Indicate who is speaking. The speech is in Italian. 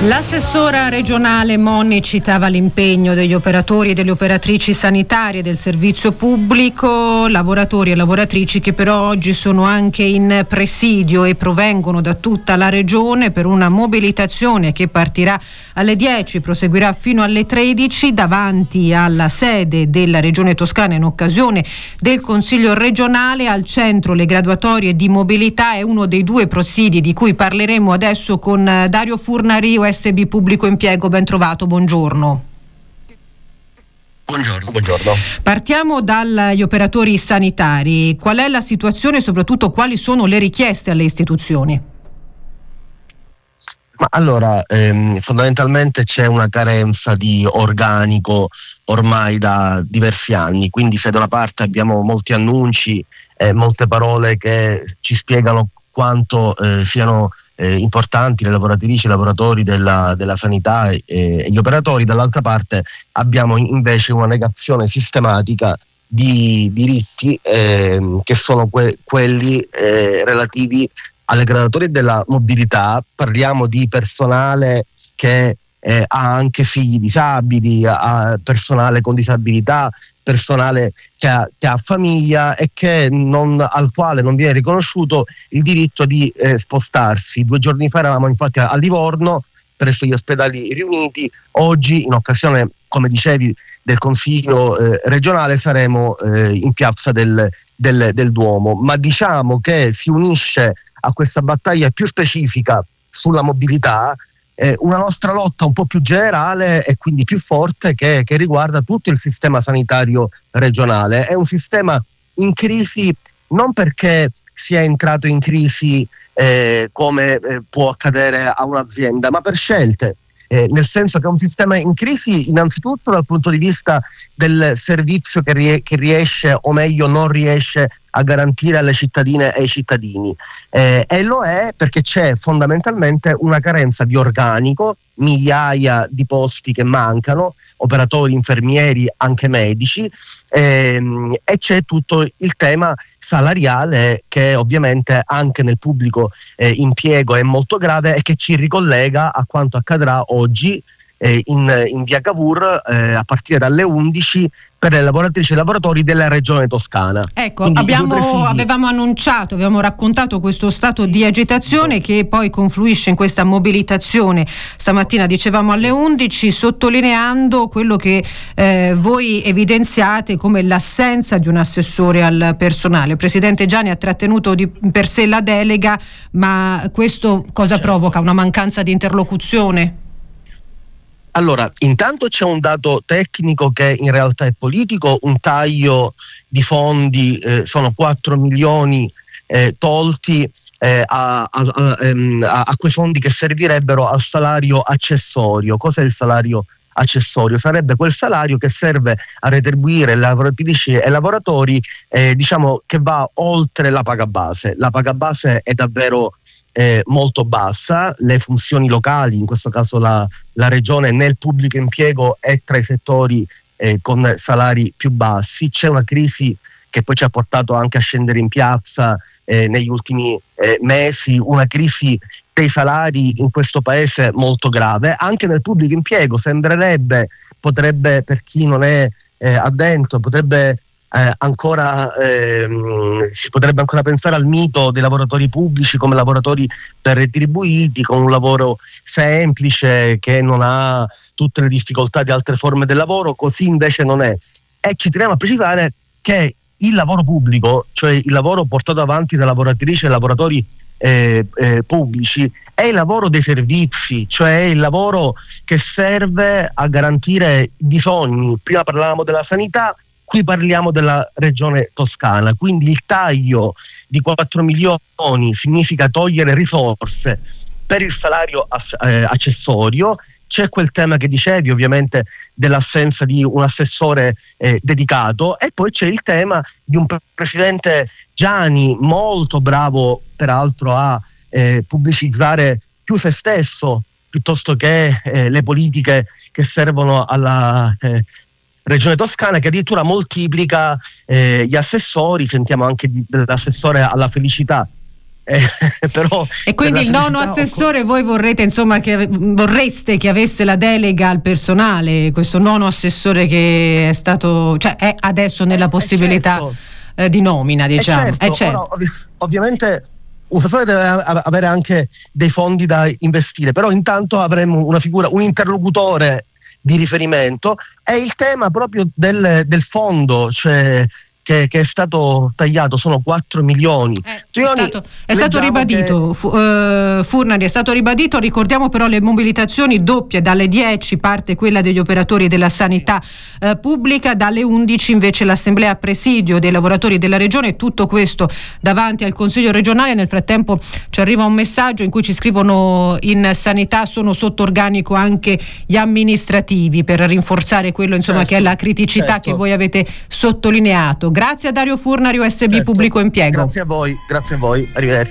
Speaker 1: L'assessora regionale Monni citava l'impegno degli operatori e delle operatrici sanitarie del servizio pubblico, lavoratori e lavoratrici che però oggi sono anche in presidio e provengono da tutta la regione per una mobilitazione che partirà alle 10, proseguirà fino alle 13 davanti alla sede della Regione Toscana in occasione del Consiglio regionale. Al centro le graduatorie di mobilità è uno dei due presidi di cui parleremo adesso con Dario Furnari, OSB Pubblico Impiego. Ben trovato, buongiorno.
Speaker 2: Buongiorno.
Speaker 1: Partiamo dagli operatori sanitari. Qual è la situazione e soprattutto quali sono le richieste alle istituzioni?
Speaker 2: Ma allora, fondamentalmente c'è una carenza di organico ormai da diversi anni, quindi se da una parte abbiamo molti annunci, molte parole che ci spiegano quanto siano importanti le lavoratrici e i lavoratori della sanità e gli operatori, dall'altra parte abbiamo invece una negazione sistematica di diritti che sono quelli relativi alle graduatorie della mobilità. Parliamo di personale che ha anche figli disabili, personale con disabilità, personale che ha famiglia e al quale non viene riconosciuto il diritto di spostarsi. 2 giorni fa eravamo infatti a Livorno presso gli ospedali riuniti, oggi in occasione, come dicevi, del Consiglio regionale saremo in piazza del Duomo, ma diciamo che si unisce a questa battaglia più specifica sulla mobilità una nostra lotta un po' più generale e quindi più forte che riguarda tutto il sistema sanitario regionale. È un sistema in crisi non perché sia entrato in crisi come può accadere a un'azienda, ma per scelte. Nel senso che è un sistema in crisi innanzitutto dal punto di vista del servizio che riesce, o meglio non riesce, a garantire alle cittadine e ai cittadini, e lo è perché c'è fondamentalmente una carenza di organico, migliaia di posti che mancano, operatori, infermieri, anche medici, e c'è tutto il tema salariale che ovviamente anche nel pubblico impiego è molto grave e che ci ricollega a quanto accadrà oggi in via Cavour a partire dalle 11 per le lavoratrici e lavoratori della regione toscana.
Speaker 1: Ecco, avevamo annunciato, avevamo raccontato questo stato di agitazione che poi confluisce in questa mobilitazione. Stamattina dicevamo alle 11, sottolineando quello che voi evidenziate come l'assenza di un assessore al personale. Il presidente Gianni ha trattenuto per sé la delega, ma questo cosa provoca? Una mancanza di interlocuzione?
Speaker 2: Allora, intanto c'è un dato tecnico che in realtà è politico, un taglio di fondi, sono 4 milioni tolti a quei fondi che servirebbero al salario accessorio. Cos'è il salario accessorio? Sarebbe quel salario che serve a retribuire le lavoratrici e lavoratori, diciamo che va oltre la paga base. La paga base è davvero molto bassa, le funzioni locali, in questo caso la regione nel pubblico impiego è tra i settori con salari più bassi. C'è una crisi che poi ci ha portato anche a scendere in piazza negli ultimi mesi, una crisi dei salari in questo paese molto grave, anche nel pubblico impiego. Potrebbe, per chi non è addentro, si potrebbe ancora pensare al mito dei lavoratori pubblici come lavoratori ben retribuiti, con un lavoro semplice che non ha tutte le difficoltà di altre forme del lavoro. Così invece non è, e ci teniamo a precisare che il lavoro pubblico, cioè il lavoro portato avanti da lavoratrici e lavoratori pubblici, è il lavoro dei servizi, cioè il lavoro che serve a garantire i bisogni. Prima parlavamo della sanità, qui parliamo della regione toscana, quindi il taglio di 4 milioni significa togliere risorse per il salario accessorio. C'è quel tema che dicevi, ovviamente, dell'assenza di un assessore dedicato, e poi c'è il tema di un presidente Gianni molto bravo peraltro a pubblicizzare più se stesso piuttosto che le politiche che servono alla Regione Toscana, che addirittura moltiplica gli assessori. Sentiamo anche dell'assessore alla felicità però
Speaker 1: e quindi il nono assessore voi vorreste che avesse la delega al personale, questo nono assessore che è stato, cioè è adesso nella possibilità di nomina, diciamo.
Speaker 2: Ora, ovviamente un assessore deve avere anche dei fondi da investire, però intanto avremo una figura, un interlocutore di riferimento, e il tema proprio del fondo, cioè che è stato tagliato, sono 4 milioni.
Speaker 1: È stato ribadito, Furnari, è stato ribadito. Ricordiamo però le mobilitazioni doppie: dalle 10 parte quella degli operatori della sanità pubblica, dalle 11 invece l'assemblea presidio dei lavoratori della regione. Tutto questo davanti al Consiglio regionale. Nel frattempo ci arriva un messaggio in cui ci scrivono: in sanità sono sotto organico anche gli amministrativi, per rinforzare quello che è la criticità che voi avete sottolineato. Grazie a Dario Furnari, USB Pubblico Impiego.
Speaker 2: Grazie a voi, arrivederci.